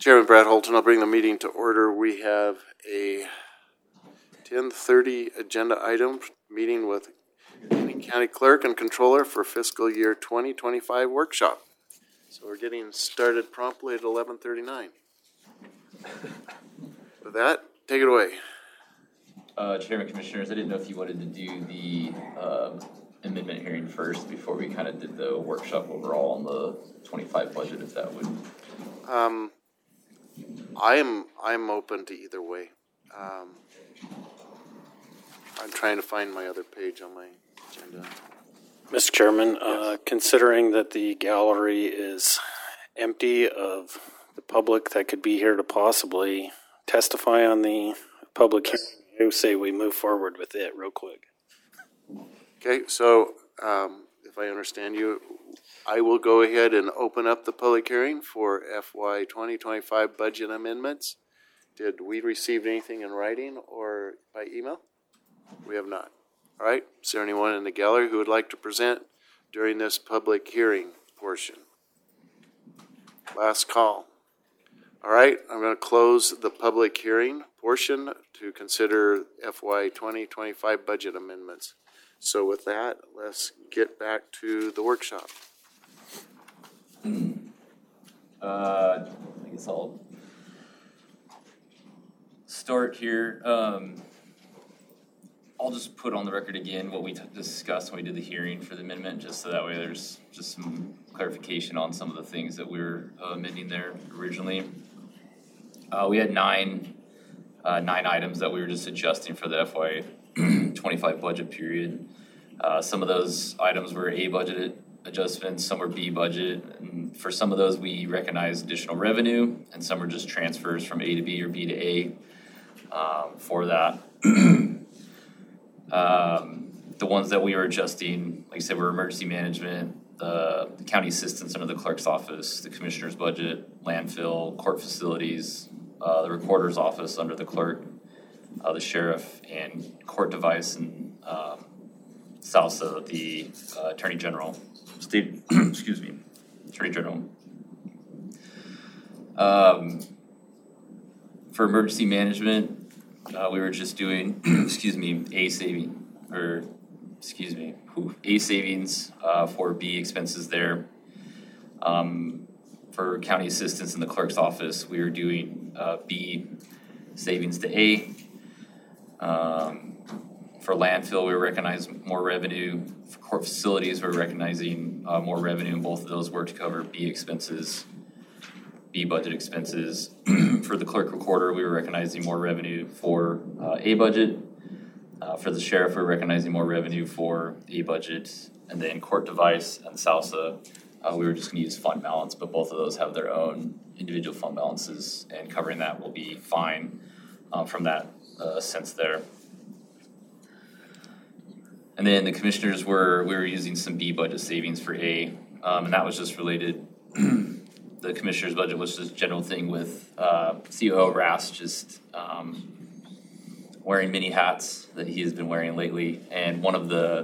Chairman Brad Holton. I'll bring the meeting to order. We have a 10:30 agenda item, meeting with County Clerk and Controller for fiscal year 2025 workshop. So we're getting started promptly at 11:39. With that, take it away. Chairman, Commissioners, I didn't know if you wanted to do the amendment hearing first before we kind of did the workshop overall on the 25 budget, if that would. I'm open to either way. I'm trying to find my other page on my agenda. Mr. Chairman, considering that the gallery is empty of the public that could be here to possibly testify on the public hearing, I would say we move forward with it real quick. Okay, so if I understand you, I will go ahead and open up the public hearing for FY 2025 budget amendments. Did we receive anything in writing or by email? We have not. All right, is there anyone in the gallery who would like to present during this public hearing portion? Last call. All right, I'm going to close the public hearing portion to consider FY 2025 budget amendments. So with that, let's get back to the workshop. I guess I'll start here. I'll just put on the record again what we discussed when we did the hearing for the amendment, just so that way there's just some clarification on some of the things that we were amending there originally. We had nine items that we were just adjusting for the FY 25 budget period. Some of those items were A budget adjustments, some were B budget, and for some of those we recognized additional revenue, and some were just transfers from A to B or B to A for that. The ones that we were adjusting, like I said, were emergency management, the county assistance under the clerk's office, the commissioner's budget, landfill, court facilities, the recorder's office under the clerk, the sheriff, and court device, and SALSA, the attorney general, state, attorney general. For emergency management, we were just doing, A savings for B expenses there. For county assistance in the clerk's office, we were doing B savings to A. For landfill, we were recognizing more revenue. For court facilities, we're recognizing more revenue, and both of those were to cover B expenses, B budget expenses. For the clerk recorder, we were recognizing more revenue for A budget. For the sheriff, we're recognizing more revenue for A budget. And then court device and SALSA, we were just going to use fund balance, but both of those have their own individual fund balances, and covering that will be fine from that sense there. And then the commissioners we were using some B budget savings for A, and that was just related. The commissioner's budget was just a general thing with COO Rast just wearing many hats that he has been wearing lately. And one of the,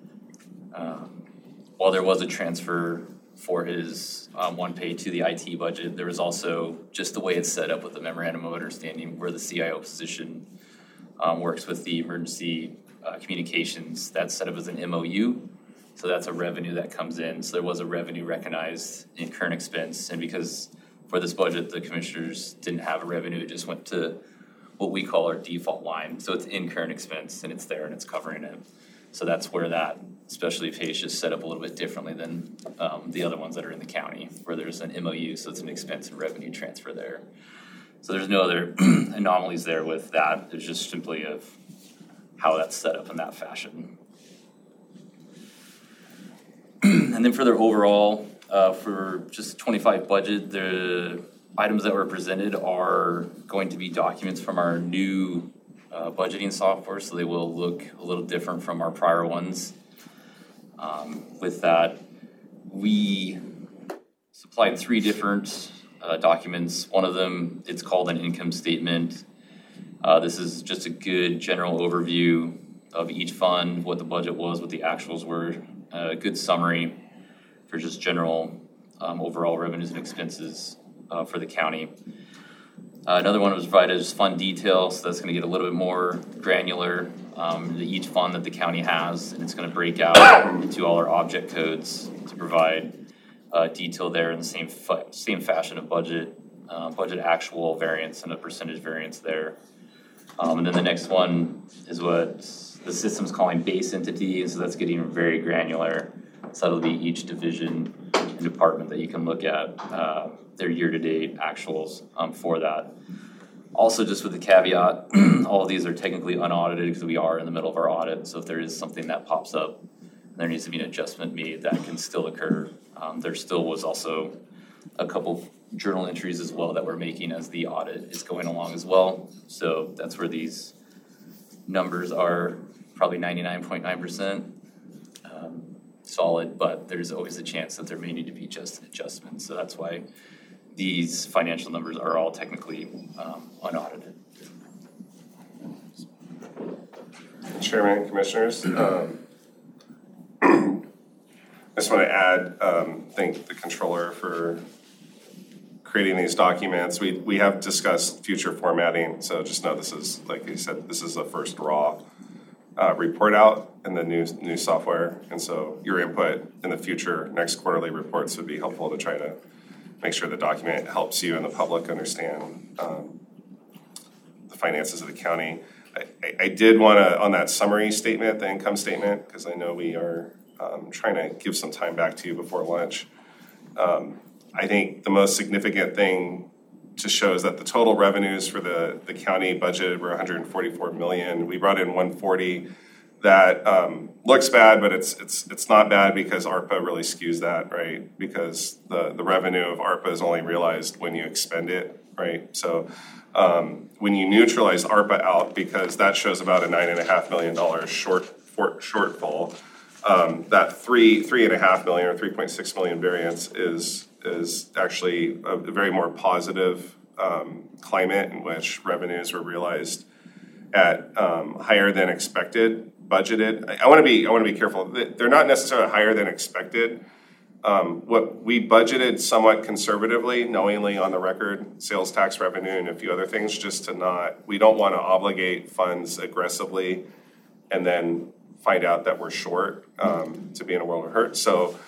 while there was a transfer for his one pay to the IT budget, there was also just the way it's set up with the memorandum of understanding where the CIO position works with the emergency communications. That's set up as an MOU. So that's a revenue that comes in. So there was a revenue recognized in current expense. And because for this budget, the commissioners didn't have a revenue, it just went to what we call our default line. So it's in current expense, and it's there, and it's covering it. So that's where that specialty pay is just set up a little bit differently than the other ones that are in the county, where there's an MOU, so it's an expense and revenue transfer there. So there's no other anomalies there with that. It's just simply of how that's set up in that fashion. And then for their overall, for just 25 budget, the items that were presented are going to be documents from our new budgeting software, so they will look a little different from our prior ones. With that, we supplied 3 different documents. One of them, it's called an income statement. This is just a good general overview of each fund, what the budget was, what the actuals were, a good summary for just general overall revenues and expenses for the county. Another one was provided is fund detail, so that's going to get a little bit more granular each fund that the county has, and it's going to break out into all our object codes to provide detail there in the same fashion of budget actual variance and a percentage variance there. And then the next one is what the system's calling base entity, and so that's getting very granular. So that'll be each division and department that you can look at their year-to-date actuals for that. Also, just with the caveat, all of these are technically unaudited because we are in the middle of our audit. So if there is something that pops up, there needs to be an adjustment made, that can still occur. There still was also a couple journal entries as well that we're making as the audit is going along as well. So that's where these numbers are probably 99.9% solid, but there's always a chance that there may need to be just an adjustment. So that's why these financial numbers are all technically unaudited. Chairman, Commissioners, I just want to add, thank the Controller for creating these documents. We have discussed future formatting, so just know this is, like you said, this is the first raw report out in the new software, and so your input in the future next quarterly reports would be helpful to try to make sure the document helps you and the public understand the finances of the county. I did want to, on that summary statement, the income statement, because I know we are trying to give some time back to you before lunch. I think the most significant thing to show is that the total revenues for the county budget were $144 million. We brought in $140. That looks bad, but it's not bad because ARPA really skews that, right? Because the revenue of ARPA is only realized when you expend it, right? So when you neutralize ARPA out, because that shows about a $9.5 million shortfall, that $3.5 million or $3.6 million variance is actually a very more positive climate in which revenues were realized at higher than expected, budgeted. I want to be careful. They're not necessarily higher than expected. What we budgeted somewhat conservatively, knowingly on the record, sales tax revenue and a few other things, just to not. We don't want to obligate funds aggressively, and then find out that we're short to be in a world of hurt. So,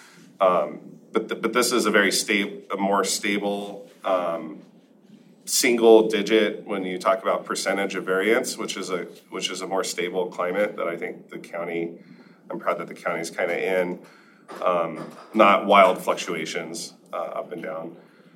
but this is a very more stable. Single digit when you talk about percentage of variance, which is a more stable climate that I think the county, I'm proud that the county's kind of in, not wild fluctuations up and down.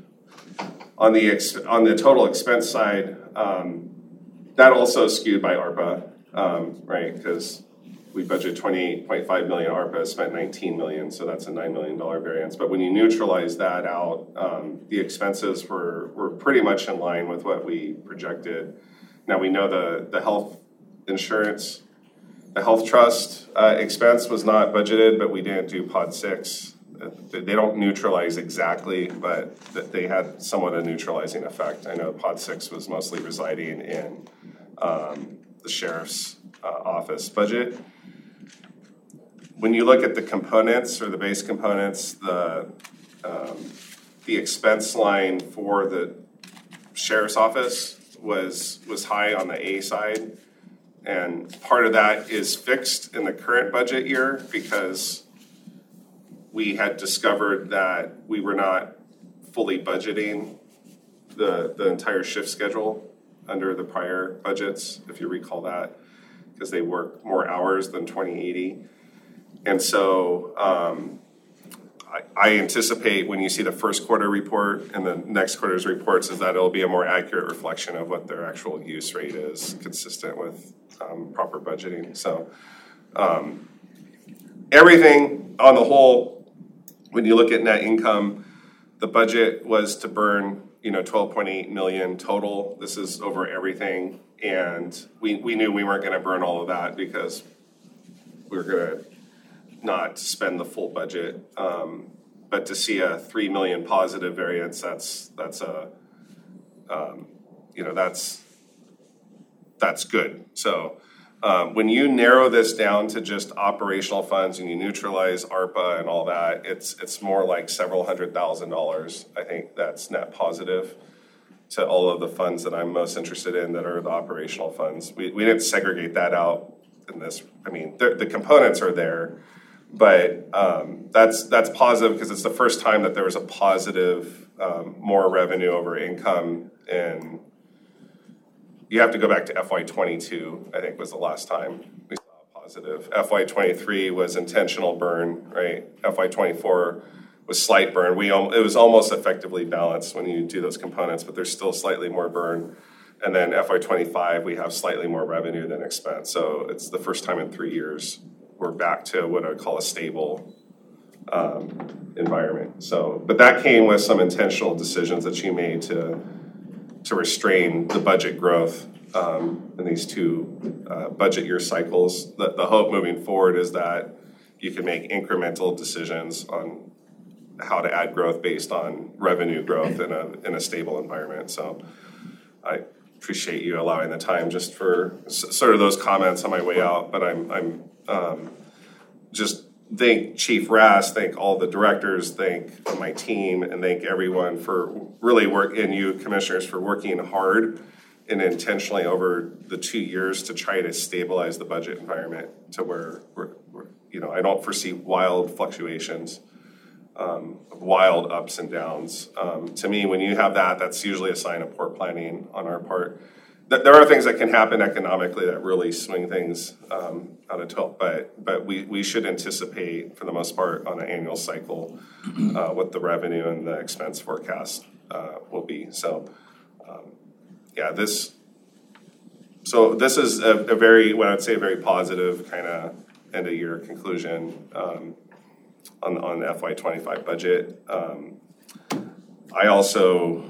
On the total expense side, that also skewed by ARPA, right? Because we budgeted $28.5 million, ARPA spent $19 million, so that's a $9 million variance. But when you neutralize that out, the expenses were pretty much in line with what we projected. Now we know the health insurance, the health trust expense was not budgeted, but we didn't do Pod 6. They don't neutralize exactly, but they had somewhat a neutralizing effect. I know Pod 6 was mostly residing in the sheriff's office budget. When you look at the components or the base components, the expense line for the sheriff's office was high on the A side, and part of that is fixed in the current budget year because we had discovered that we were not fully budgeting the entire shift schedule under the prior budgets, if you recall that, because they work more hours than 2080. And so I anticipate when you see the first quarter report and the next quarter's reports is that it'll be a more accurate reflection of what their actual use rate is, consistent with proper budgeting. So everything on the whole, when you look at net income, the budget was to burn, $12.8 million total. This is over everything. And we knew we weren't going to burn all of that because we were going to not spend the full budget. But to see a $3 million positive variance, that's good. So when you narrow this down to just operational funds and you neutralize ARPA and all that, it's more like several $100,000. I think that's net positive to all of the funds that I'm most interested in that are the operational funds. We didn't segregate that out in this. I mean, the components are there, but that's positive because it's the first time that there was a positive more revenue over income. And you have to go back to FY22, I think was the last time we saw a positive. FY23 was intentional burn, right? FY24 was slight burn. It was almost effectively balanced when you do those components, but there's still slightly more burn. And then FY25, we have slightly more revenue than expense. So it's the first time in 3 years we're back to what I would call a stable environment. So, but that came with some intentional decisions that you made to restrain the budget growth in these two budget year cycles. The hope moving forward is that you can make incremental decisions on how to add growth based on revenue growth in a stable environment. So I appreciate you allowing the time just for sort of those comments on my way out. But I'm just thank Chief Rass, thank all the directors, thank my team, and thank everyone for really and you commissioners for working hard and intentionally over the 2 years to try to stabilize the budget environment to where we're I don't foresee wild fluctuations, wild ups and downs. To me, when you have that, that's usually a sign of poor planning on our part. There are things that can happen economically that really swing things out of tilt, but we should anticipate, for the most part, on an annual cycle, what the revenue and the expense forecast will be. So, this is a very, what I'd say, a very positive kind of end of year conclusion on the FY25 budget. I also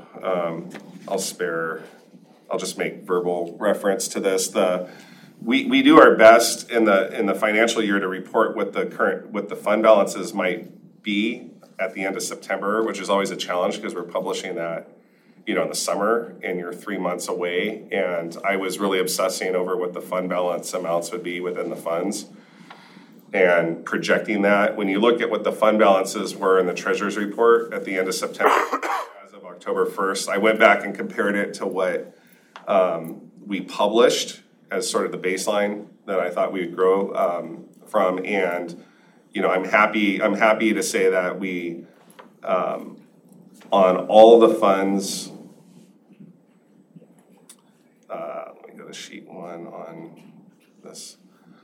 I'll just make verbal reference to this. We do our best in the financial year to report what the fund balances might be at the end of September, which is always a challenge because we're publishing that in the summer and you're 3 months away. And I was really obsessing over what the fund balance amounts would be within the funds and projecting that. When you look at what the fund balances were in the treasurer's report at the end of September as of October 1st, I went back and compared it to what we published as sort of the baseline that I thought we would grow from. And I'm happy to say that we on all the funds, let me go to sheet 1 on this.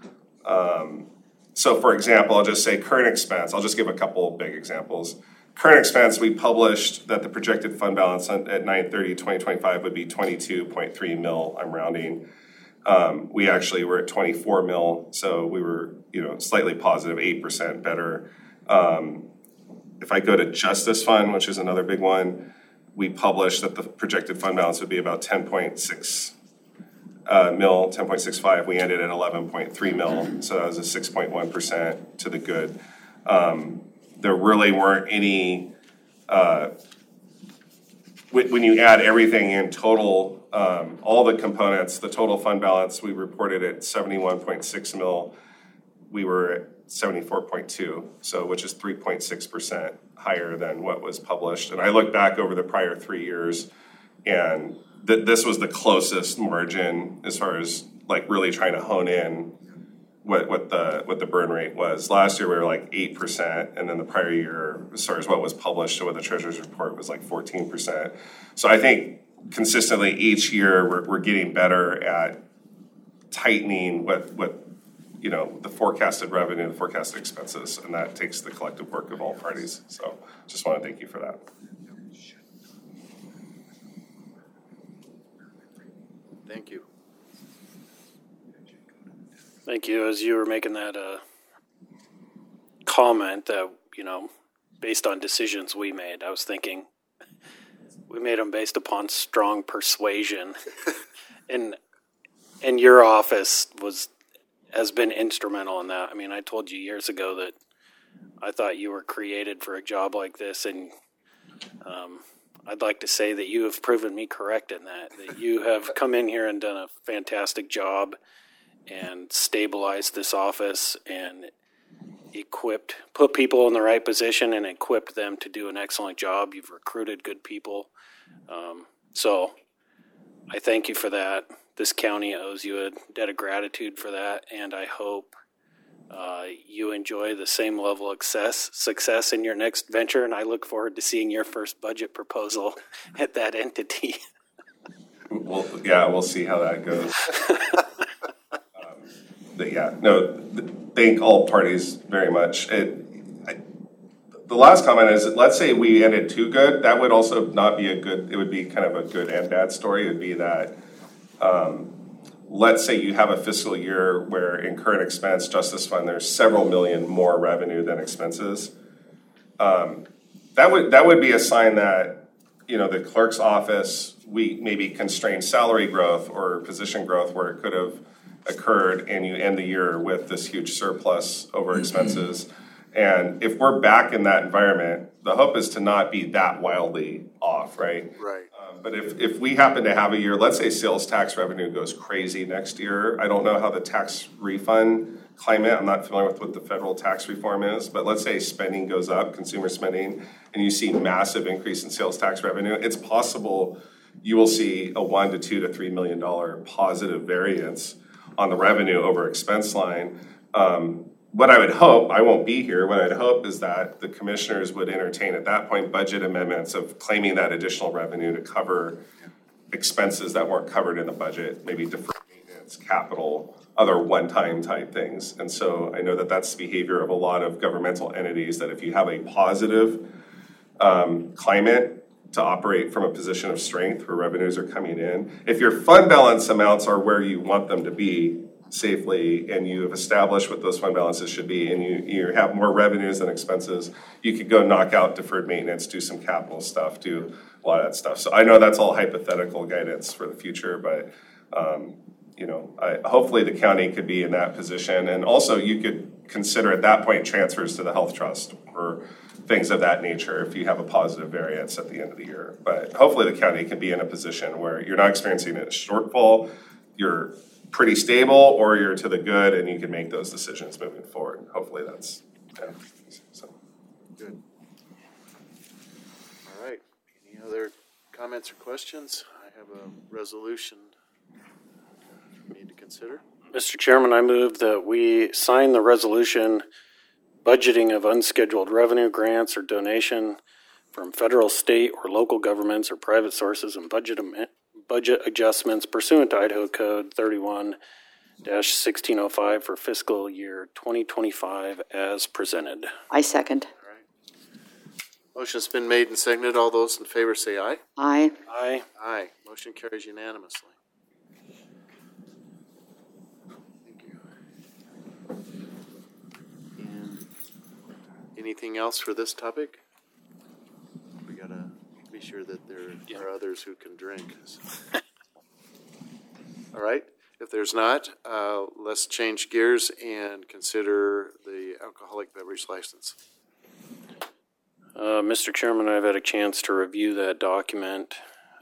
So for example, I'll just say current expense. I'll just give a couple of big examples. Current expense, we published that the projected fund balance at 9/30/2025 would be 22.3 mil. I'm rounding. We actually were at 24 mil, so we were slightly positive, 8% better. If I go to Justice Fund, which is another big one, we published that the projected fund balance would be about 10.6 mil, 10.65. We ended at 11.3 mil, so that was a 6.1% to the good. There really weren't any, when you add everything in total, all the components, the total fund balance, we reported at 71.6 mil. We were at 74.2, so which is 3.6% higher than what was published. And I look back over the prior 3 years, and this was the closest margin as far as like really trying to hone in what the burn rate was. Last year we were like 8%, and then the prior year, as far as what was published to what the treasurer's report was like 14%. So I think consistently each year we're getting better at tightening what the forecasted revenue, the forecasted expenses, and that takes the collective work of all parties. So just want to thank you for that. Thank you. Thank you. As you were making that comment that, based on decisions we made, I was thinking we made them based upon strong persuasion. and your office has been instrumental in that. I mean, I told you years ago that I thought you were created for a job like this, and I'd like to say that you have proven me correct in that you have come in here and done a fantastic job and stabilize this office and put people in the right position and equip them to do an excellent job. You've recruited good people. So I thank you for that. This county owes you a debt of gratitude for that, and I hope you enjoy the same level of success in your next venture, and I look forward to seeing your first budget proposal at that entity. Well, yeah, we'll see how that goes. But yeah, no, thank all parties very much. The last comment is, let's say we ended too good, that would also not be it would be kind of a good and bad story. It would be that, let's say you have a fiscal year where in current expense justice fund, there's several million more revenue than expenses. That would be a sign that, the clerk's office, we maybe constrained salary growth or position growth where it could have occurred, and you end the year with this huge surplus over expenses. And if we're back in that environment, the hope is to not be that wildly off, right? Right. But if we happen to have a year, let's say sales tax revenue goes crazy next year. I don't know how the tax refund climate, I'm not familiar with what the federal tax reform is, but let's say spending goes up, consumer spending, and you see massive increase in sales tax revenue, it's possible you will see a $1 to $2 to $3 million positive variance on the revenue over expense line. What I would hope, I won't be here, what I'd hope is that the commissioners would entertain at that point budget amendments of claiming that additional revenue to cover expenses that weren't covered in the budget, maybe deferred maintenance, capital, other one-time type things. And so I know that that's the behavior of a lot of governmental entities, that if you have a positive climate to operate from a position of strength where revenues are coming in, if your fund balance amounts are where you want them to be safely, and you have established what those fund balances should be, and you have more revenues than expenses, you could go knock out deferred maintenance, do some capital stuff, do a lot of that stuff. So I know that's all hypothetical guidance for the future, but hopefully the county could be in that position. And also you could consider at that point transfers to the health trust or things of that nature if you have a positive variance at the end of the year. But hopefully the county can be in a position where you're not experiencing a shortfall, you're pretty stable, or you're to the good, and you can make those decisions moving forward. Hopefully that's Good. All right. Any other comments or questions? I have a resolution we need to consider. Mr. Chairman, I move that we sign the resolution budgeting of unscheduled revenue, grants, or donation from federal, state, or local governments or private sources and budget adjustments pursuant to Idaho Code 31-1605 for fiscal year 2025 as presented. I second. All right. Motion's been made and seconded. All those in favor say aye. Aye. Aye. Aye. Motion carries unanimously. Thank you. And anything else for this topic? We gotta be sure that there are others who can drink. All right. If there's not, let's change gears and consider the alcoholic beverage license. Mr. Chairman, I've had a chance to review that document.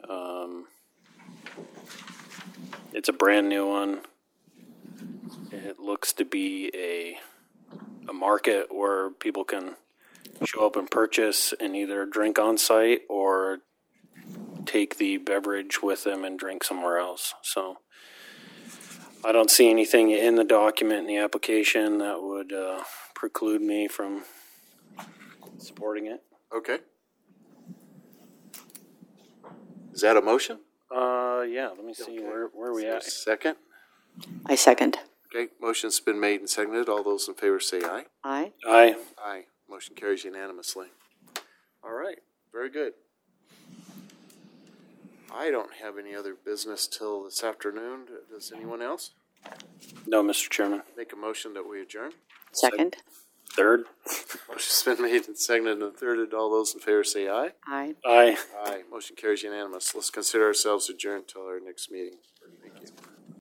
It's a brand new one. It looks to be a market where people can show up and purchase and either drink on site or take the beverage with them and drink somewhere else. So I don't see anything in the document in the application that would preclude me from supporting it. Okay. Is that a motion? Yeah, let me see where we at. Second? I second. Okay, motion's been made and seconded. All those in favor say aye. Aye. Aye. Aye. Motion carries unanimously. All right, very good. I don't have any other business till this afternoon. Does anyone else? No, Mr. Chairman. Make a motion that we adjourn. Second. Third. Motion's been made and seconded and thirded. All those in favor say aye. Aye. Aye. Aye. Motion carries unanimous. Let's consider ourselves adjourned till our next meeting.